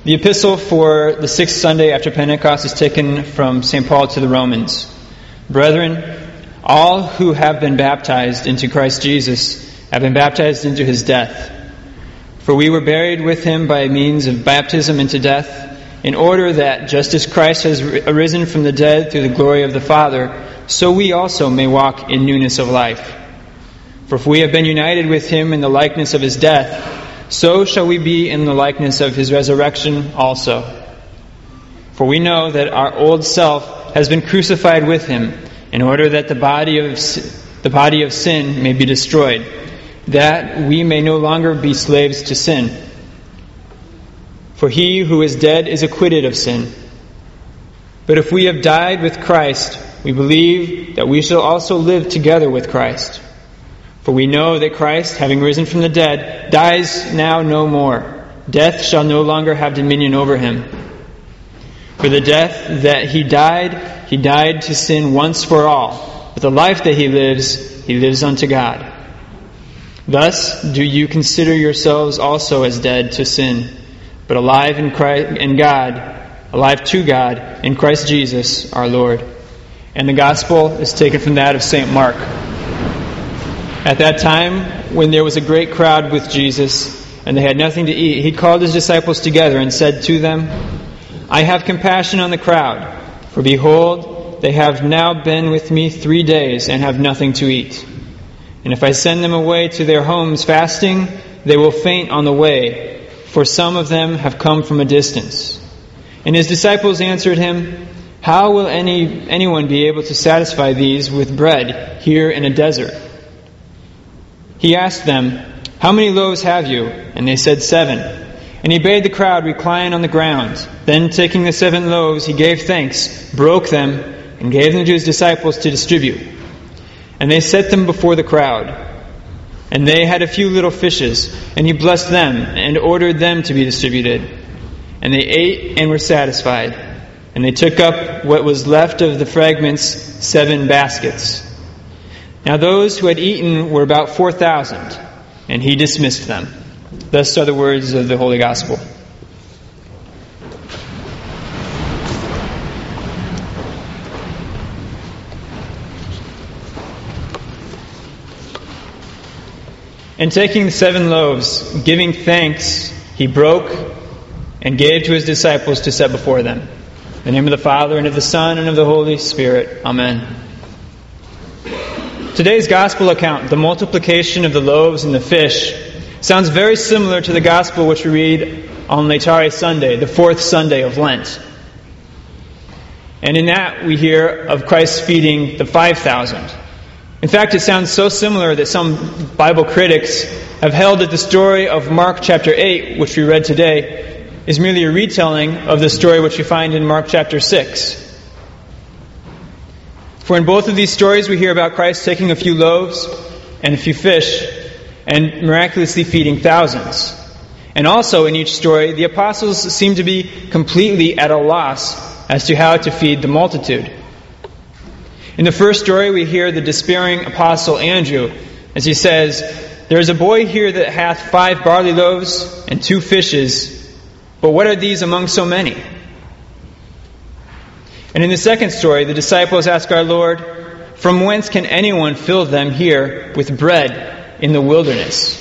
The epistle for the sixth Sunday after Pentecost is taken from St. Paul to the Romans. Brethren, all who have been baptized into Christ Jesus have been baptized into his death. For we were buried with him by means of baptism into death, in order that, just as Christ has arisen from the dead through the glory of the Father, so we also may walk in newness of life. For if we have been united with him in the likeness of his death, so shall we be in the likeness of his resurrection also. For we know that our old self has been crucified with him, in order that the body of sin may be destroyed, that we may no longer be slaves to sin. For he who is dead is acquitted of sin. But if we have died with Christ, we believe that we shall also live together with Christ. For we know that Christ, having risen from the dead, dies now no more. Death shall no longer have dominion over him. For the death that he died to sin once for all. But the life that he lives unto God. Thus do you consider yourselves also as dead to sin, but alive alive to God in Christ Jesus our Lord. And the gospel is taken from that of St. Mark. At that time, when there was a great crowd with Jesus, and they had nothing to eat, he called his disciples together and said to them, I have compassion on the crowd, for behold, they have now been with me 3 days and have nothing to eat. And if I send them away to their homes fasting, they will faint on the way, for some of them have come from a distance. And his disciples answered him, How will anyone be able to satisfy these with bread here in a desert? He asked them, How many loaves have you? And they said 7. And he bade the crowd recline on the ground. Then taking the 7 loaves, he gave thanks, broke them, and gave them to his disciples to distribute. And they set them before the crowd. And they had a few little fishes, and he blessed them, and ordered them to be distributed. And they ate and were satisfied. And they took up what was left of the fragments, 7 baskets. Now those who had eaten were about 4,000, and he dismissed them. Thus are the words of the Holy Gospel. And taking the 7 loaves, giving thanks, he broke and gave to his disciples to set before them. In the name of the Father, and of the Son, and of the Holy Spirit. Amen. Today's Gospel account, the multiplication of the loaves and the fish, sounds very similar to the Gospel which we read on Laetare Sunday, the 4th Sunday of Lent. And in that we hear of Christ feeding the 5,000. In fact, it sounds so similar that some Bible critics have held that the story of Mark chapter 8, which we read today, is merely a retelling of the story which we find in Mark chapter 6. For in both of these stories we hear about Christ taking a few loaves and a few fish and miraculously feeding thousands. And also in each story, the apostles seem to be completely at a loss as to how to feed the multitude. In the first story, we hear the despairing apostle Andrew as he says, There is a boy here that hath 5 barley loaves and 2 fishes, but what are these among so many? And in the second story, the disciples ask our Lord, From whence can anyone fill them here with bread in the wilderness?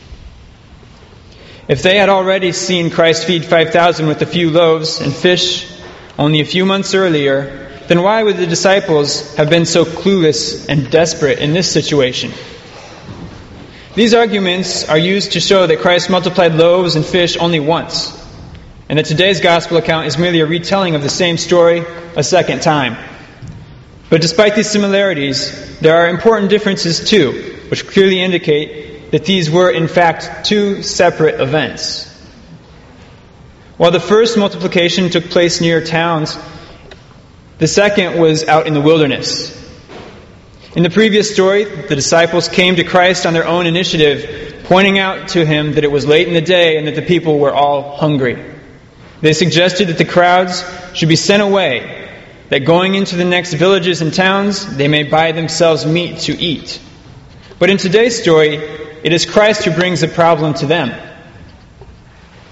If they had already seen Christ feed 5,000 with a few loaves and fish only a few months earlier, then why would the disciples have been so clueless and desperate in this situation? These arguments are used to show that Christ multiplied loaves and fish only once, and that today's Gospel account is merely a retelling of the same story a second time. But despite these similarities, there are important differences too, which clearly indicate that these were in fact 2 separate events. While the first multiplication took place near towns, the second was out in the wilderness. In the previous story, the disciples came to Christ on their own initiative, pointing out to him that it was late in the day and that the people were all hungry. They suggested that the crowds should be sent away, that going into the next villages and towns, they may buy themselves meat to eat. But in today's story, it is Christ who brings the problem to them.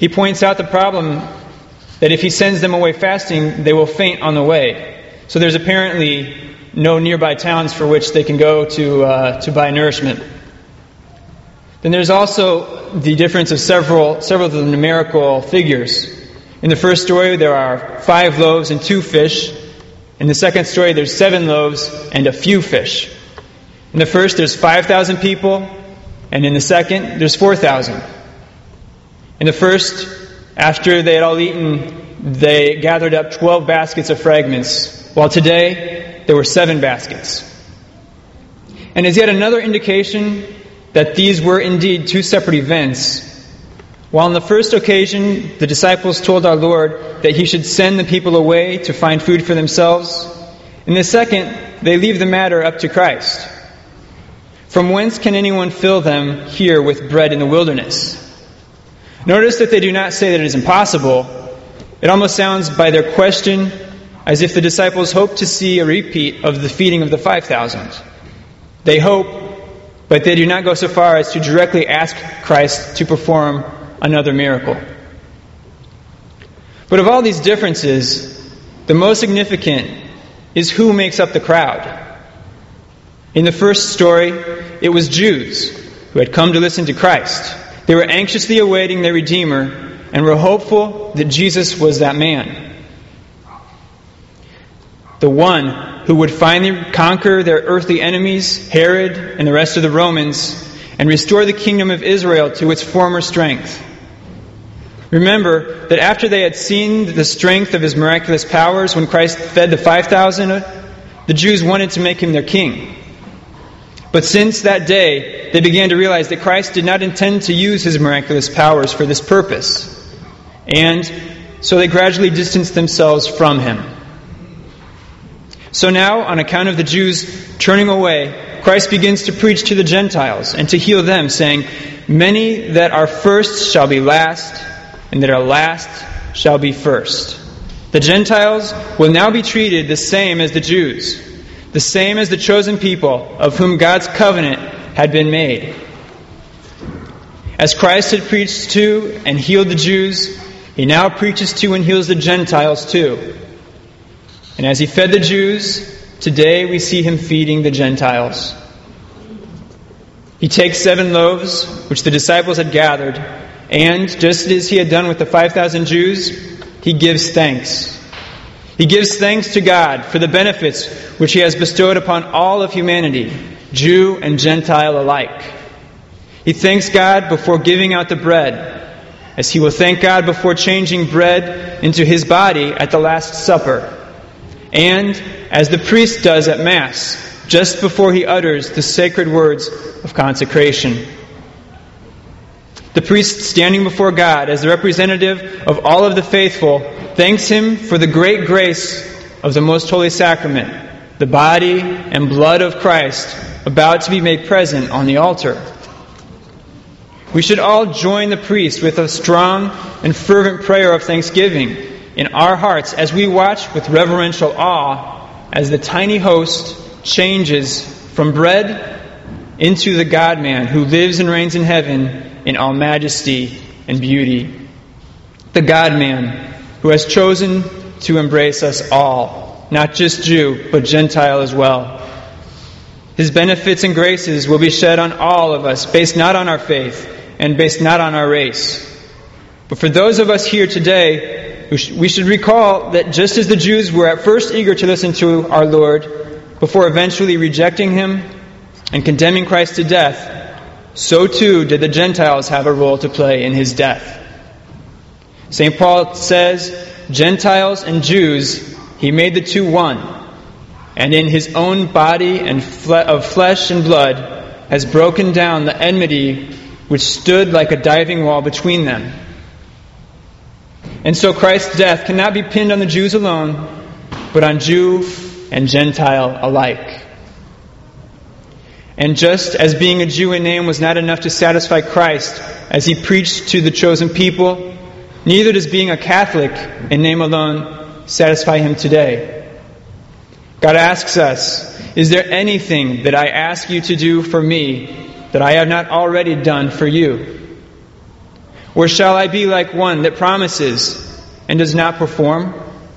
He points out the problem that if he sends them away fasting, they will faint on the way. So there's apparently no nearby towns for which they can go to buy nourishment. Then there's also the difference of several of the numerical figures. In the first story, there are 5 loaves and 2 fish. In the second story, there's 7 loaves and a few fish. In the first, there's 5,000 people, and in the second, there's 4,000. In the first, after they had all eaten, they gathered up 12 baskets of fragments, while today, there were 7 baskets. And as yet another indication that these were indeed 2 separate events, while on the first occasion the disciples told our Lord that He should send the people away to find food for themselves, in the second they leave the matter up to Christ. From whence can anyone fill them here with bread in the wilderness? Notice that they do not say that it is impossible. It almost sounds by their question as if the disciples hope to see a repeat of the feeding of the 5,000. They hope, but they do not go so far as to directly ask Christ to perform another miracle. But of all these differences, the most significant is who makes up the crowd. In the first story, it was Jews who had come to listen to Christ. They were anxiously awaiting their Redeemer and were hopeful that Jesus was that man. The one who would finally conquer their earthly enemies, Herod and the rest of the Romans, and restore the kingdom of Israel to its former strength. Remember that after they had seen the strength of His miraculous powers when Christ fed the 5,000, the Jews wanted to make Him their king. But since that day, they began to realize that Christ did not intend to use His miraculous powers for this purpose. And so they gradually distanced themselves from Him. So now, on account of the Jews turning away, Christ begins to preach to the Gentiles and to heal them, saying, "Many that are first shall be last, and that are last shall be first." The Gentiles will now be treated the same as the Jews, the same as the chosen people of whom God's covenant had been made. As Christ had preached to and healed the Jews, He now preaches to and heals the Gentiles too. And as He fed the Jews, today we see Him feeding the Gentiles. He takes 7 loaves, which the disciples had gathered, and just as He had done with the 5,000 Jews, He gives thanks. He gives thanks to God for the benefits which He has bestowed upon all of humanity, Jew and Gentile alike. He thanks God before giving out the bread, as He will thank God before changing bread into His body at the Last Supper, and as the priest does at Mass, just before he utters the sacred words of consecration. The priest, standing before God as the representative of all of the faithful, thanks Him for the great grace of the Most Holy Sacrament, the body and blood of Christ about to be made present on the altar. We should all join the priest with a strong and fervent prayer of thanksgiving in our hearts as we watch with reverential awe as the tiny host changes from bread into the God-man who lives and reigns in heaven in all majesty and beauty. The God-man who has chosen to embrace us all, not just Jew, but Gentile as well. His benefits and graces will be shed on all of us, based not on our faith and based not on our race. But for those of us here today, we should recall that just as the Jews were at first eager to listen to our Lord, before eventually rejecting Him and condemning Christ to death, so too did the Gentiles have a role to play in His death. St. Paul says, "Gentiles and Jews, He made the two one, and in His own body and of flesh and blood has broken down the enmity which stood like a diving wall between them." And so Christ's death cannot be pinned on the Jews alone, but on Jew and Gentile alike. And just as being a Jew in name was not enough to satisfy Christ as He preached to the chosen people, neither does being a Catholic in name alone satisfy Him today. God asks us, "Is there anything that I ask you to do for me that I have not already done for you?" Or shall I be like one that promises and does not perform?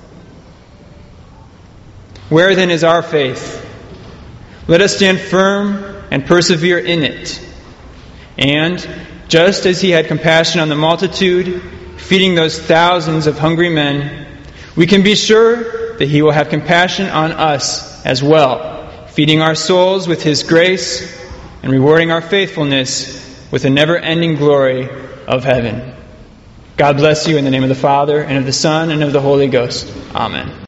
Where then is our faith? Let us stand firm and persevere in it. And just as he had compassion on the multitude, feeding those thousands of hungry men, we can be sure that he will have compassion on us as well, feeding our souls with his grace and rewarding our faithfulness with the never-ending glory of heaven. God bless you in the name of the Father, and of the Son, and of the Holy Ghost. Amen.